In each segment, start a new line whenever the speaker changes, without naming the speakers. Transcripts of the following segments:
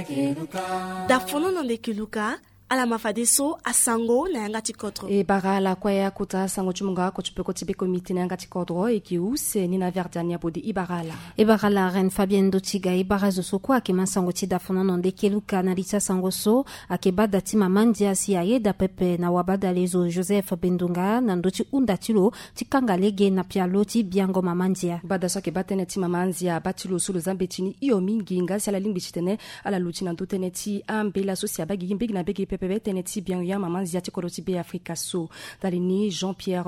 dafono nande kiluka ala mafadeso asango na yanga tikotro
e bara la kwaya kuta sango chumunga ko chupeko tibe komite na yanga tikodro e kiuse ni na verdania bodi ibarala
ren Fabien Dotiga ibarazo soko akema sango ti dafono nande kiluka na lisa sango so akeba dati mamandia si ayeda pepe na wabada lezo Joseph Bendunga na ndoti undatilo tikanga lege na pialo ti biango mamandia
bada so ke batene ti mamandia batilo sulu zambetini iyo mingi nga sala lingbi chitene ala lutina ndotene ti ambela so si abagi mbigi na begi pepe teneti bien ya mamandia ti koroti be Afrika so dalini Jean-Pierre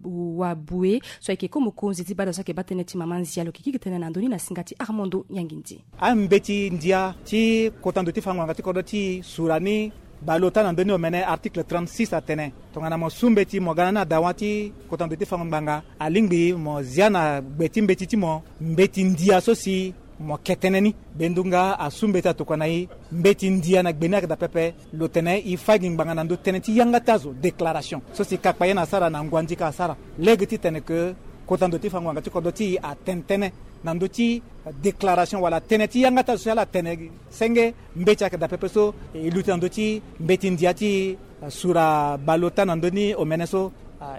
Waboué so ke komo konzi ti bada so ke batene ti mamandia lo kiki tene na ndoni na singati Armando Yangindi
ambeti ndia ti kotando ti fangwa ti koroti surani balota na ndoni omene article 36 atene tongana mo sumbeti mo gana na dawati kotando ti fangwa alingbi mo ziana beti mbeti ti mo mbeti ndia so si mo keteneni Bendunga asumbeta tokanai mbeti ndia na gbena da pepe lotene ifagi ngana ndo teneti yanga tazo declaration so si kakpaye na sara na ngwanji ka sara legiti tene ke kotando ti fangwa ngati kodoti a tentene na ndoti declaration wala teneti yanga tazo ala tene senge mbecha ka da pepe so lutando ti mbeti ndia ti sura balota na ndoni omeneso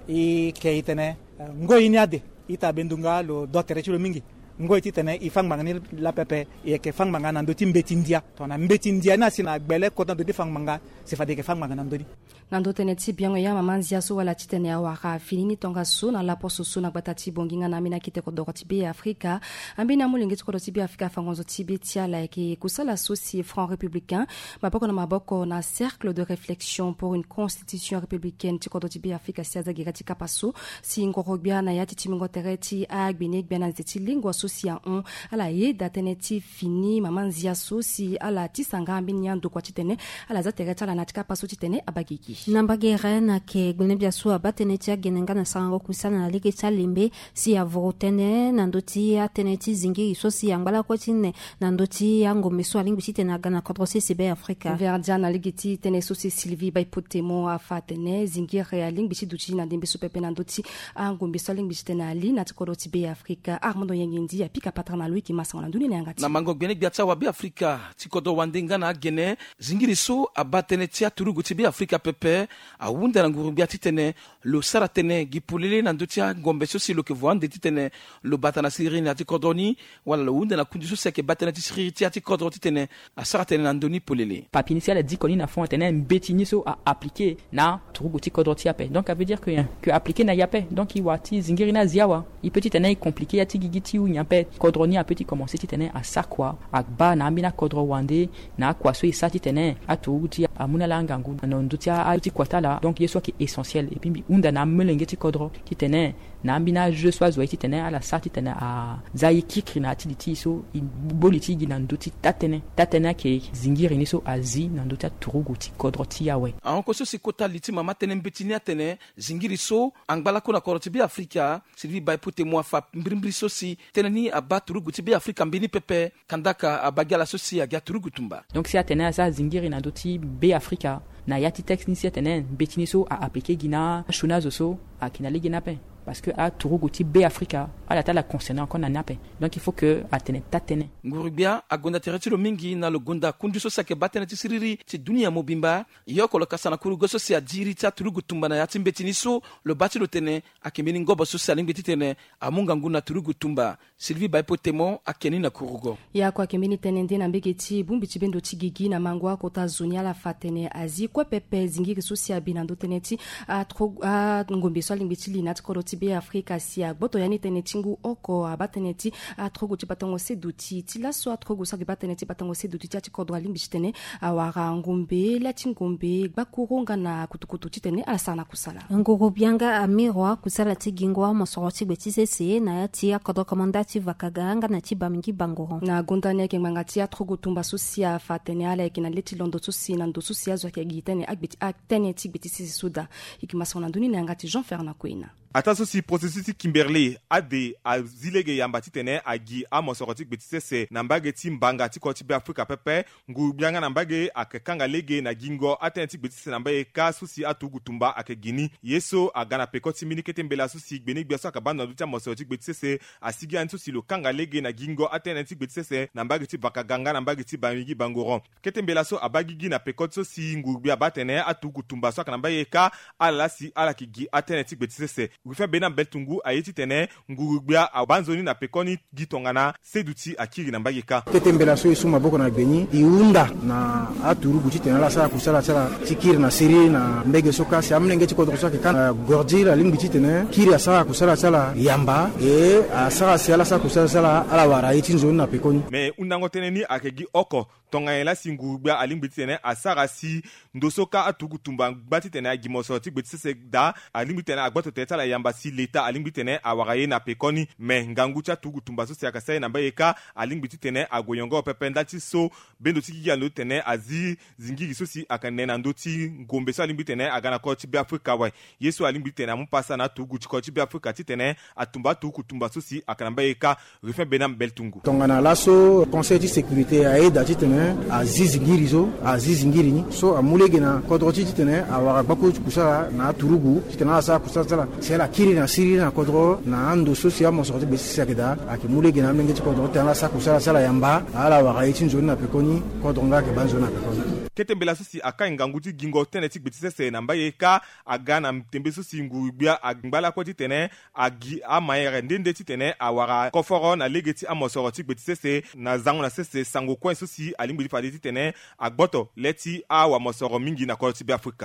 e keitene ngoyini ade ita Bendunga lo dotere chulo mingi ngoi ti tene ifang mangani la pepe e ke fang mangana ndo ti mbeti ndia to na mbeti ndia na sina gbele kota ndo ti fang manga se fade ke fang mangana ndo ni
nando tene ti biango ya mamanzia so wala ti tene awaka filini tonga so na la poso so na batati bonginga na mina kite ko doko ti be Afrika ambina mulingi ti ko ti be Afrika fangonzo ti be ti ala ke kusala so si Front républicain maboko na cercle de réflexion pour une constitution républicaine ti ko ti be Afrika si azagira ti kapaso si ngorobia na ya ti timingo tereti agbene gbena ti lingua socia on ala ye dateneti fini mamanzia so si ala ti sanga ambinya ndo kwa ti tene ala za tereta la na ti kapaso ti tene abagiki
nambagere na ke gbnebia so abateneti agenenga na sango kusana na lege chalimbe si avotene na ndoti ateneti zingi so si angala ko tine na ndoti angombe so alingbi tine gana contre CCB Africa
verdia na lege ti tene so si Sylvie Baipotemo afatene zingi realing bichi duchi na ndembe so pepe na ndoti angombe so alingbi tine ali na tikoro ti be Africa Armando Yangindi apika patrana lui ki masanga nduni na ngati
na mango gbene biatsa wa be Africa tikodo wandenga na gene zingi so abatene ti aturugu ti be Africa pepe a wunda na ngurubia titene lo saratene gipulele na ndotia ngombe sosi lo ke voande titene lo batana siri na tikodoni wala lo wunda na kundiso seke batana tisiri ti kodro titene a saratene na ndoni polele
papier initial a dit qu'on a fond tene mbetini so a appliquer na trugo ti kodro ti ape donc ça veut dire que appliquer na yape donc i wati zingiri na ziawa i petit tene compliqué ya ti gigiti ou nyape kodroni a petit commencer titene a sakwa akba na ambina kodro wande na kwaso i sati tene a trugo ti amuna la ngangu na ndotia ti kwatala donc yeso qui est essentiel et puis unda na melenge ti kodro ti tene na ambina je sois zo ti tene ala sati tene a zai kikri na ti so i boliti gi na nduti tatene ke zingiri ni so azi na nduta turugu ti kodro ti yawe
a ko so si kota liti mama tene mbetini atene zingiri so angbala ko na kodro ti bi Afrika Sylvie Baipotemo fa mbrimbri so si tene ni aba turugu ti bi Afrika mbini pepe kandaka abagala so si aga turugu tumba
donc si atene sa zingiri na nduti be Afrika na yati texte ni siatene betini so a appliquer gina chunazo so a kinali gina pe parce que a turuguti be Africa ala tala concernant qu'on a nape donc il faut que atene tatene
ngurubia agonda tereti lo mingi na lo gonda kundiso sake batene ti siriri ti dunia mobimba yoko lo kasana kurugo so si adiri ta turugu tumba na yati betini so lo bati lo tene akemini ngobo so si alingi titene amunga nguna turugu tumba Sylvie Baipotemo akeni na kurugo
ya kwa kemini tene ndina mbege ti bumbi ti bendo ti gigi na mangwa kota zonia la fatene azi kwa pepe zingiri so si abina ndo tene ti a ngombe so alingi ti lina ti koroti be Afrika sia boto yani tenetingu oko abateneti atrogo ti batango seduti ti laso atrogo sa bateneti batango seduti ti kodro alimbi tene awara ngombe la tingombe bakuronga na kutukutu ti tene ala sana kusala
ngoro bianga amirwa kusala ti gingwa mosoroti beti sese na ya ti akodro komandati vakaganga na ti bamingi bangoro
na gondane ke mangati atrogo tumba sosia fatene ala ke na leti londo sosi na ndo sosia zo ke gitene agbeti atene ti beti sese suda ikimasona nduni na ngati Jean Fernand Kwena
Ataso si processus Kimberley ade azilege yamba titene agi amosorotik betisese nambage timbanga tikotibe Afrika pepe ngubianga nambage akekanga lege na gingo atentik betisese nambaye ka susi atugutumba akegini yeso agana pekoti minikete mbela susi gbenik biaso akabanda dutia mosorotik betisese asigi ansusi lo kanga lege na gingo atentik betisese nambage ti bakaganga nambage ti bamigi bangoron kete mbela so abagigi na pekoti so si ngubia batene atugutumba so akanambaye ka alasi alakigi atentik betisese Ufe bena beltungu ayeti tene ngurubia abanzoni na pekoni gitongana seduti akiri na mbageka
ketembela so isu maboko na beni iunda na aturu buti tena la sala kusala sala tikiri na siri na mbege soka si amnenge ti kodrosa ke kan gordira limbi tene kiri asala kusala sala yamba e asala sala sala kusala sala ala wara yeti nzoni na pekoni
me undango tene ni akegi oko tongayela singurubia alimbi tene asara si ndosoka atugutumba gbati tene agimoso ti gbeti se da alimbi tene agbato teta la yamba si leta alimbi tene awaraye na pekoni me ngangucha tugutumba so siaka sai na bayeka alimbi tene agoyongo pependa ti so bendo ti giga no tene azi zingiri so si akanena ndoti ngombe so alimbi tene agana ko ti bi Afrika wa yesu alimbi tene ampasa na tuguchi ko ti bi Afrika ti tene atumba tugutumba so si akanamba yeka refen benam beltungu
tongana laso conseil de sécurité aida ti tene azizingiri zo azizingiri ni so amulege na kodroti ti tene awara bako kusala na turugu ti tene asa kusala sela kiri na siri na kodro na ando social mo sorti besi sakeda akimulege na menge ti kodro tene asa kusala sala yamba ala wara yiti nzoni na pekoni kodro nga ke banzo na pekoni
ketembela susi aka nganguti gingo tene ti betisese na mbaye ka agana mtembe susi ngubia agbala ko ti tene agi amayere ndende ti tene awara koforo na legeti amosoro ti betisese na zango na sese sango kwen susi alimbi fadi ti tene agboto leti awa mosoro mingi na ko ti bi Afrika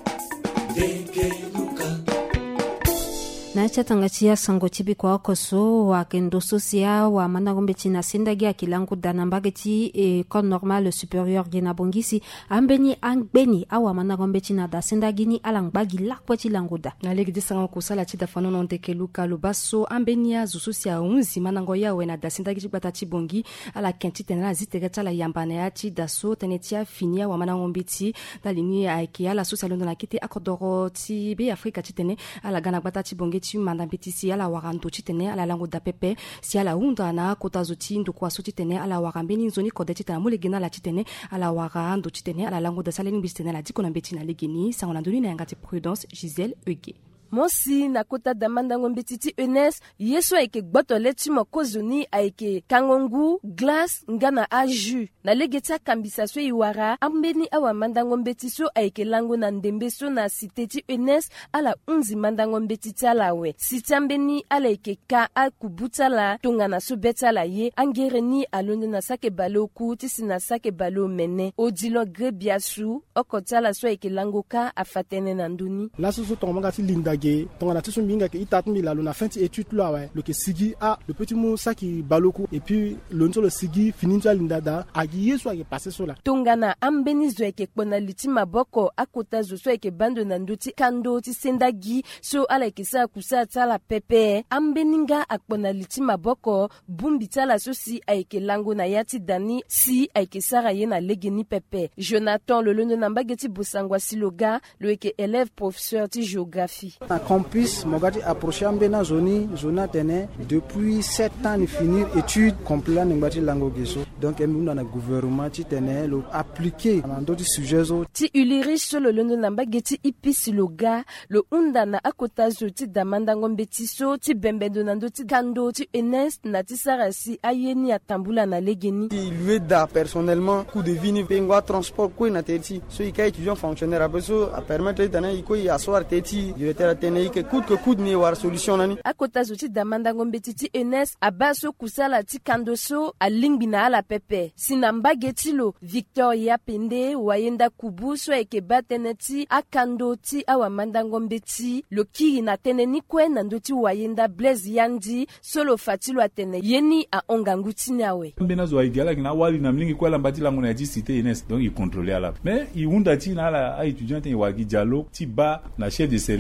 na chatanga chia sango chibi kwa okoso wa kendo sosia wa managombe china sindagi akilangu danambage ti kon normal supérieur gina bongisi ambeni angbeni awa managombe china da sindagi ni alangbagi lakpo ti languda
na legi disanga kusala ti dafano non tekeluka lubaso ambenia zususia unzi manango yawe na da sindagi ti gbata ti bongi ala kenti tenela zitege tala yambana ya ti daso tenetia finia wa managombe ti dalini aiki ala sosia londo na kite akodoro ti be Afrika ti tene ala gana gbata ti bongi ti manda petisi ala waranto ti tene ala lango da pepe si ala unda na kota zoti ndo kwa soti tene ala warambeni zoni kode ti tene mulegena la ti tene ala warando ti tene ala lango da saleni bistene la diko na beti na legeni sango na ndoni na ngati Prudence Gisèle Eugué
Mosi na kota damanda ngombe titi Enes yeso aike gboto leti mokozuni aike kangongu glace ngana aju na legeta kambisa so iwara ambeni awa manda ngombe tiso aike lango na ndembe so na siteti Enes ala unzi manda ngombe titi alawe sitambeni ala aike ka akubuta la tongana so beta la ye angereni alonde na sake baloku tisi na sake balo mene odilo grebiasu okotala so aike lango ka afatene na nduni
laso so tonga ti linda donc on a tous bien que itatmi la on a fait étude là ouais le que sigi a le petit mot ça qui baloku et puis le nzo le sigi fini to lindada agiye so ake passer so la
tongana ambeni zo eke kpona liti maboko akota zo so eke bando na ndoti kando ti sendagi so ala ke sa kusa tala pepe ambeninga akpona liti maboko bumbi tala so si ake lango na yati dani si ake sara ye na legeni pepe Jonathan le londo na mbageti bosangwa siloga le eke élève professeur ti géographie
campus mogati approcher ambena zoni zona tene depuis 7 ans ni finir étude complète ngati lango geso donc emuna na gouvernement ti tene lo appliquer na ndoti sujet zo
ti uliri solo londo na mbageti ipisi loga lo unda na akota zo ti damanda ngombe ti so ti bembendo na ndoti kando ti Enes na ti sarasi ayeni atambula na legeni
ti lui da personnellement coût de vie ni pengwa transport ko na teti so ika étudiant fonctionnaire abeso a permettre tene iko ya soir teti directeur tene que coûte ni war solution nani
akota zo ti damanda ngombe ti Enes abaso kusala ti kandoso alingbi na ala pepe sinambageti lo Victor Yapende wayenda kubu so eke batene ti akando ti awa manda ngombe ti lo kiri na tene ni kwe na ndoti wayenda Blaise Yandi solo fatilo atene yeni a ongangu ti nyawe
mbena zo igala kina wali na mlingi kwa lambati lango na di cité Enes donc il contrôler ala mais il wunda ti na ala étudiant i wagi dialogue ti ba na chef de service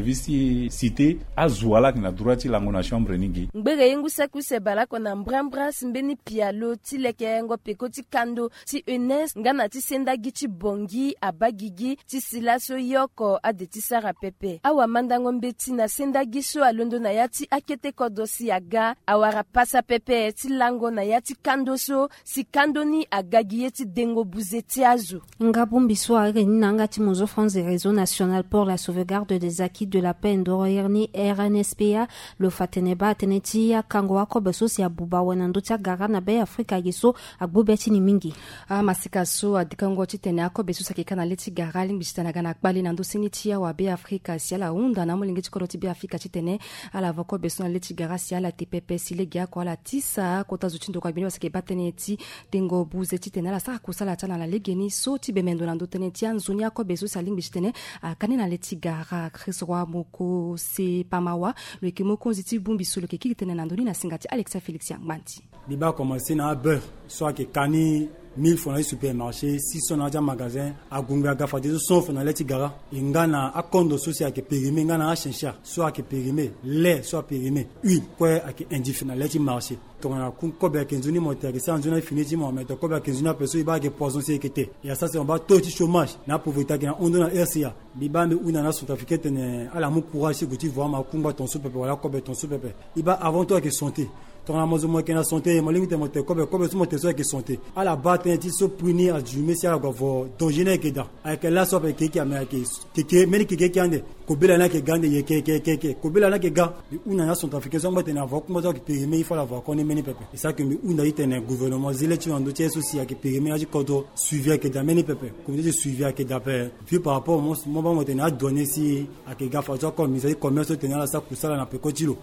ti cité azuala na droite lango na chambre ningi
ngbege yengu sekuse balako na mbrambra simbeni pialo ti leke ngo peko ti kando ti Enes ngana ti senda gichi bongi abagigi ti silaso yoko ade ti sara pepe awa mandango mbeti na senda gisho alondo na yati akete kodosi aga awara pasa pepe ti lango na yati kando so si kando ni agagi ti dengo buzeti azu
ngabumbi soare ni nanga ti mozo France Réseau national pour la sauvegarde des acquis de la paix ndorerni RNSPA lo fateneba teneti ya kango wako beso si abuba wanando tia gara na be Afrika yeso agbobeti ni mingi
masika so adikango ti tene ako beso sakikana leti gara limbistana gana akbali nando siniti ya wa be Afrika si ala unda na molingi tikoro ti be Afrika ti tene ala vako beso na leti gara si ala TPP si le gia ko ala tisa kota zuchindo kwa bini wasake batene ti dengo buze ti tene ala saka kusala tana la legeni so ti bemendo nando tene ti anzuni ako beso sa limbistene kanina leti gara Chris Roy moko se pamawa le kimoko ziti bumbi so le kiki tene nando ni na singati Alexa Felix Yangbanti
liba commencer na beurre soit que kani 1000 francs au supermarché 600 dans un magasin à Gunga Gafadi sauf na leti gara ingana akondo social ke périmé ngana a chencha soit ke périmé lait soit périmé huile quoi ak indifférent leti marché to na kun ko be kenzuni moteur ça nzuna finiti mo mais to ko be kenzuni personne ba ke poison c'est kete ya ça c'est on va taux de chômage na pauvreté na on na RCA liba me una na South Afrique tene ala mu courage que tu vois ma kumba ton soupe wala ko be ton soupe liba avant toi que santé ton amozo mo kena santé mo lingite mo te ko be mo te so ke santé ala bate ti so puni a jume si ala go vo dongene ke da avec la so pe ke amerique ke meni ke ande ko bela na ke gande ye ke ko bela na ke ga una na South Afrique so mo te na vo ko mo ke périmé il faut la voir qu'on est meni pepe et ça que mi una ite ne gouvernement zile ti ando ti souci a ke périmé a ko do suivi ke da meni pepe comme dit suivi ke da pe puis par rapport mo ba mo te na donner si a ke ga fa so comme mi commerce te na la sa kusala na pe ko tilo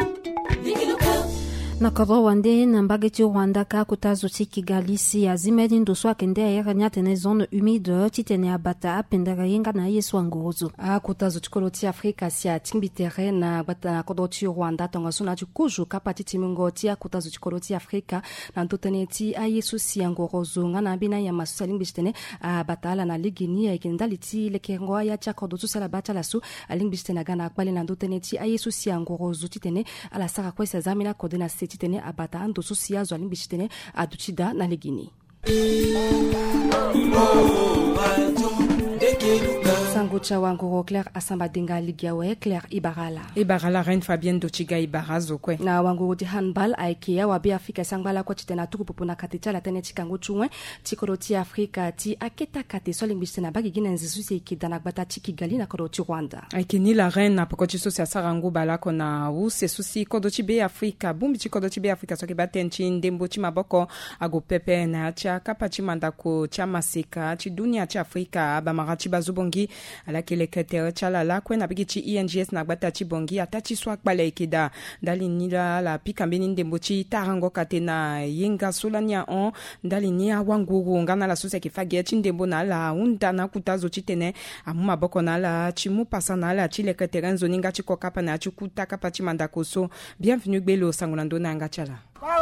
na koro wande na mbageti Rwanda ka kutazo ti Kigali si azimedi ndoso akende ayera nyatene zone humide titene abata apendera yenga na yesu angozo
kutazo tikolo ti Afrika si atimbitere na bata kodo ti Rwanda tonga sona ti kuju kapati timingo ti kutazo tikolo ti Afrika na ntotene ti ayesu si angorozo ngana bina ya masusa limbistene batala na ligini ekendali ti lekengo ya ti kodo tu sala batala su alimbistene gana akbali na ntotene ti ayesu si angorozo titene ala saka kwesa zamina kodena titene abata ando sosia zo alimbishitene aduchida na legini sangocha wango Claire asamba dinga ligiawe Claire
Ibarala Reine Fabienne Dochiga Ibarazo kwe
na wango di handball aikia wa bi Afrika sangbala kwa titena tuku popona katita la tene chikango chunwe tikoro ti Afrika ti aketa kate so limbishitena bagi gina nzisusi ikidana gbata Kigali na koro ti Rwanda
aikini la reine na poko chiso sia sarango balako na u se susi kodo ti be Afrika bumbi ti kodo ti be Afrika so ke batenchi ndembo ti maboko ago pepe na cha kapachi mandako cha maseka ti dunia ti Afrika bamara ti bazubongi ala kele ketere chala la kwen abigi ti INGS na gbata ti bongi atachi swak bale ikeda dali nila la pikambeni ndembo ti tarango katena yenga solania on dali ni awanguru ngana la sose ke fage ti ndembo na la unda na kutazo ti tene amuma boko na la ti mu pasa na la ti le ketere nzoni nga ti kokapa na ti kuta kapa ti mandako so bienvenue gbelo sangolando na nga chala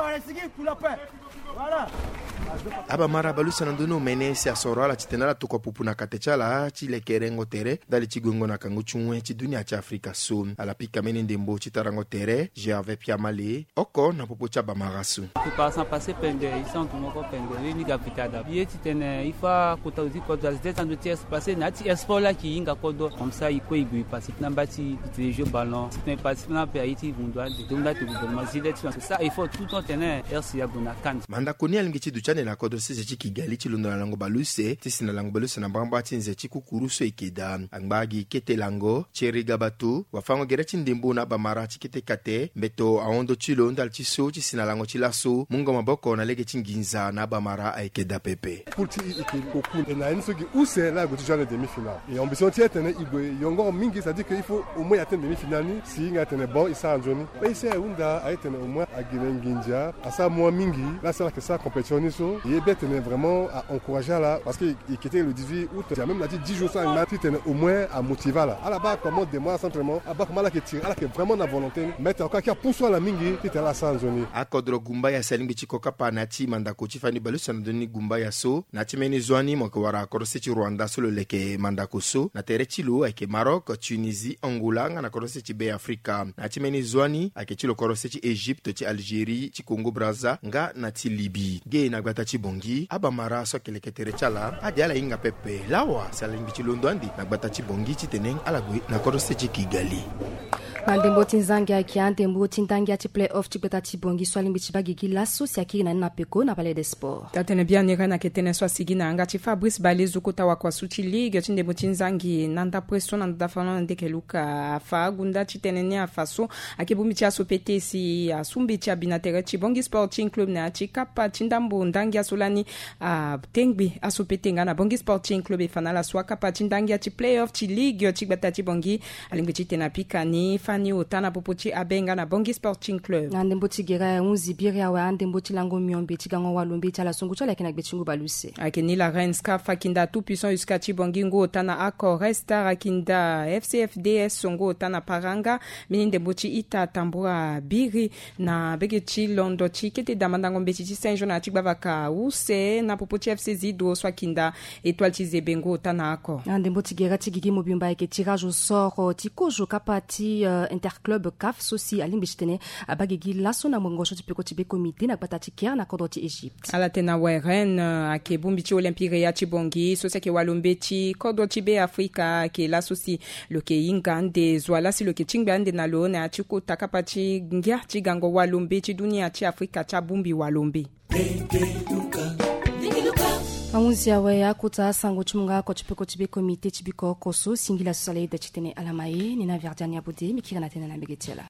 voilà abamara balusa na ndono mene si asoro ala titenala to kopupuna katechala ti lekerengo tere dali ti gongo na kango chunwe ti dunia ti Afrika so ala pika mene ndembo ti tarango tere Gervais Piamale oko na popo ti abamara so
passant passer pende isan to moko pende ni gapitada ye titene ifa kota uzi ko das des ans tiers passé na ti espoir la ki inga kodo comme ça iko igui passer na bati ti jeu ballon c'est passer na pe Haïti bundwa de domla te gouvernement zilet ça il faut tout temps tenir RCA bona kan
manda koni alingi ti duchane na kodo se ti Kigali ti londo na lango baluse ti sina lango baluse na mbamba ti nze ti kukuru so ikeda angbagi kete lango cheriga batu wafango gere ti ndembo na bamara ti kete kate mbeto aondo ti lo ndal ti so ti sina lango ti laso mungo maboko na lege ti nginza na bamara aikeda pepe
pour ti koku na une soki où c'est là go ti joindre demi-finale et ambition ti etene igwe yongo mingi ça dit que il faut au moins atteindre demi-finale ni si nga tene bon isa anjoni pa ise unda aitene au moins agile nginja asa mo mingi là c'est là que ça compétition ni so et bien tenait vraiment à encourager là parce que il était le 18 août, il y a même dit 10 jours sans un match, tenait au moins à motiver là. À la bas comment des mois simplement, à bas comment là qui tire, là qui vraiment la volonté, mettre encore qui a poussé la mingi, qui était là sans zone.
À Kodro Gumba ya salingi chikoka pa nati mandako chifani balusa ndoni Gumba ya so, nati meni zwani mokwara korose chi Rwanda solo leke mandako so, na tere chilo ake Maroc, Tunisie, Angola na korose chi be Afrika, nati meni zwani ake chilo korose chi Egypte, chi Algérie, chi Congo Brazza, nga nati Libye. Ge na gbata chi bongi, abamara so keleke tere chala, adiala inga pepe, lawa salingi chi Londwandi, na gbata chi bongi chi teneng alagwe na korose chi Kigali.
Ndembo tinzangi akia ndembo tintangi ati play-off chibeta tibongi swali mbichiba gigi laso siakiri na peko na palais des sports.
Tatene bien nirana ketene swa sigina angati Fabrice Balezo kota wa kwa Suchi League ndembo tinzangi nanda presso nanda fana ndekeluka fa gunda chitenene afaso akibumbi cha sopete si asumbi cha binatere chibongi sporting club na chikapa chindambo ndangi asolani tengbi asopete ngana bongi sporting club efana la swa kapa chindangi ati play-off chi league chibeta tibongi alingwe chitena pikani Fani otana popochi abenga na bongi sporting club.
Ndembo tigera unzibiria wa ndembo tilango miombe tigango walumbi chala sungu chala kina gbechingu baluse.
Akeni la Renska fakinda tout puissant jusqu'à Chibongingo otana Accor Resta rakinda FCFDS songo otana Paranga mini ndembo chi ita tambura biri na begechi londo chi kete damandango mbeti Saint-Jean na chibavaka use na popochi FC Zido swakinda étoile chizebengo otana Accor.
Ndembo tigera tigigi mobimba eke tirage au sort tikojo kapati interclub CAF sosi alimbitene abagigi laso na mongosho tipeko tibe comité na patati kia na kodoti Egypte
ala tena weren akebumbi chi olympique ya chibongi sosi ke walombechi kodoti be Afrika ke la sosi loke ingande zwala si loke chingbande na lo na chiko takapati ngia chigango walombechi dunia chi Afrika cha bumbi walombe
Amunzia wea kuta sango chumunga ko chipeko tibe comité tibiko koso singila sosale de chitene alamaye nina verdiania bude mikira na tena na begetiela